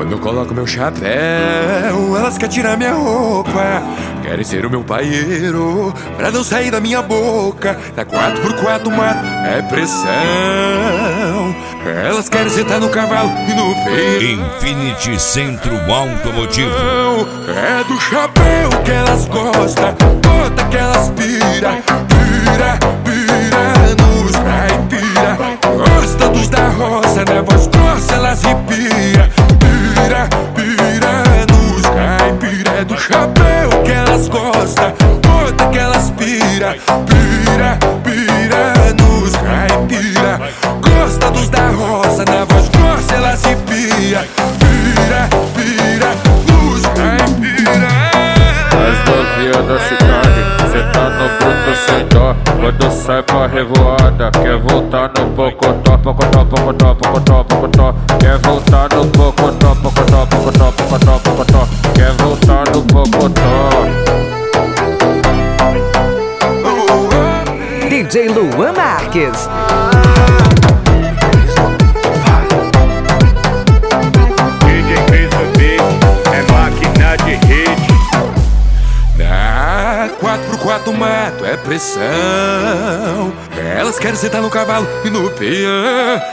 Quando eu coloco meu chapéu, elas querem tirar minha roupa. Querem ser o meu paieiro, pra não sair da minha boca. Na 4x4 mato é pressão. Elas querem sentar no cavalo e no peito. Infinity Centro Automotivo. É do chapéu que elas gostam, bota que elas pira. Pira, pira nos caipira. Gosta dos da roça, na voz grossa elas ripia. Pira, pira nos caipira. É do chapéu que elas gostam, bota que elas pira. Pira, pira nos caipira. Gosta dos da roça, na voz grossa elas ripia. Pira, pira nos caipira. As novinhas da cidade, cê tá no bruto sem dó. Quando sai pra revoada, quer voltar no pocotó. Pocotó, pocotó, pocotó, pocotó. Quer voltar no pocotó, pocotó, pocotó, pocotó, pocotó. Quer voltar no pocotó. DJ Luan Marques. DJ Cris do Beat, é máquina de hit. Na 4x4 mato é pressão. Elas querem sentar no cavalo e no peão.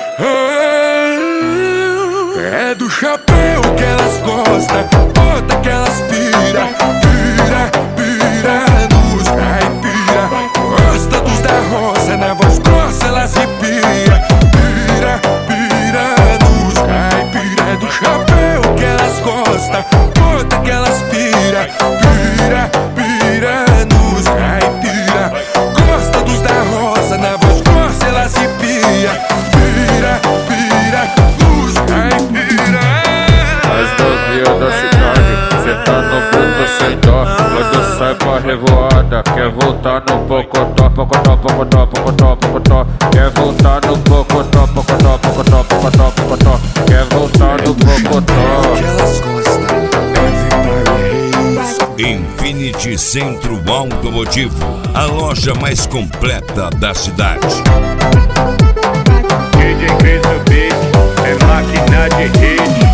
É do chapéu que elas gostam, bota que elas pira. Pira, pira nos caipira. Gosta dos da roça, na voz grossa elas ripia. Pira, pira nos caipira. É do chapéu que elas gostam, bota que elas pira. Pira, pira nos caipira. Gosta dos da roça, na voz grossa elas ripia. Pira, pira nos caipira. As novinhas da cidade, cê tá no bruto sem dó. Quando sai pra revoada, quer voltar no pocotó. Pocotó, pocotó, pocotó, pocotó. Quer voltar no pocotó, pocotó, pocotó, pocotó, pocotó. Quer voltar no pocotó. Que elas gostam, Everybody Hates. Infinity Centro Automotivo, a loja mais completa da cidade. DJ Cris do Beat, é máquina de hit.